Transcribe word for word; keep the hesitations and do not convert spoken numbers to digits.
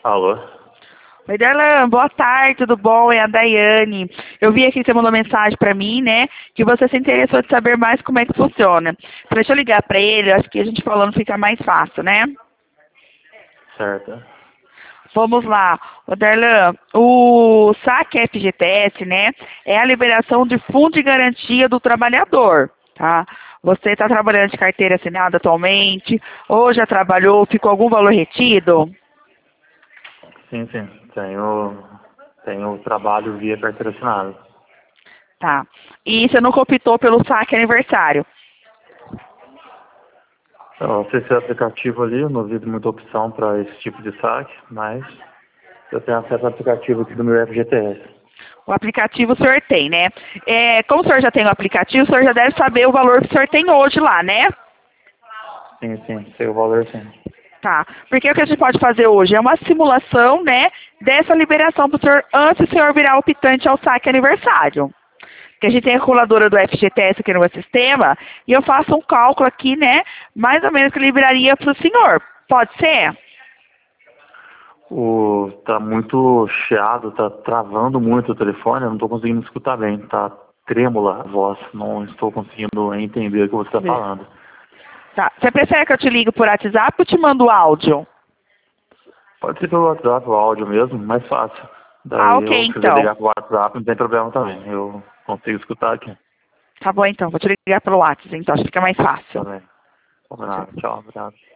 Alô? Oi, Darlan, boa tarde, tudo bom? É a Daiane. Eu vi aqui que você mandou mensagem pra mim, né? Que você se interessou de saber mais como é que funciona. Deixa eu ligar pra ele, acho que a gente falando fica mais fácil, né? Certo. Vamos lá. Ô, Darlan, o saque F G T S, né? É a liberação de fundo de garantia do trabalhador, tá? Você está trabalhando de carteira assinada atualmente? Ou já trabalhou? Ficou algum valor retido? Sim, sim. Tenho, tenho trabalho via carteira assinada. Tá. E você nunca optou pelo saque aniversário? Eu acessei o aplicativo ali, eu não vi muita opção para esse tipo de saque, mas eu tenho acesso ao aplicativo aqui do meu F G T S. O aplicativo o senhor tem, né? É, como o senhor já tem o aplicativo, o senhor já deve saber o valor que o senhor tem hoje lá, né? Sim, sim, sei o valor sim. Tá. Porque o que a gente pode fazer hoje é uma simulação, né, dessa liberação para o senhor antes do senhor virar optante ao saque aniversário. Porque a gente tem a calculadora do F G T S aqui no meu sistema e eu faço um cálculo aqui, né, mais ou menos que liberaria para o senhor. Pode ser? O, tá muito chiado, tá travando muito o telefone, eu não estou conseguindo escutar bem, tá trêmula a voz, não estou conseguindo entender o que você está Vê. falando. Tá. Você prefere que eu te ligue por WhatsApp ou te mando áudio? Pode ser pelo WhatsApp, o áudio mesmo, mais fácil. Ah, Daí ok, eu, se quiser então. ligar pro WhatsApp, não tem problema também, eu consigo escutar aqui. Tá bom, então. Vou te ligar pelo WhatsApp, então. Acho que fica mais Tá fácil. bem. Combinado. Tchau, obrigado.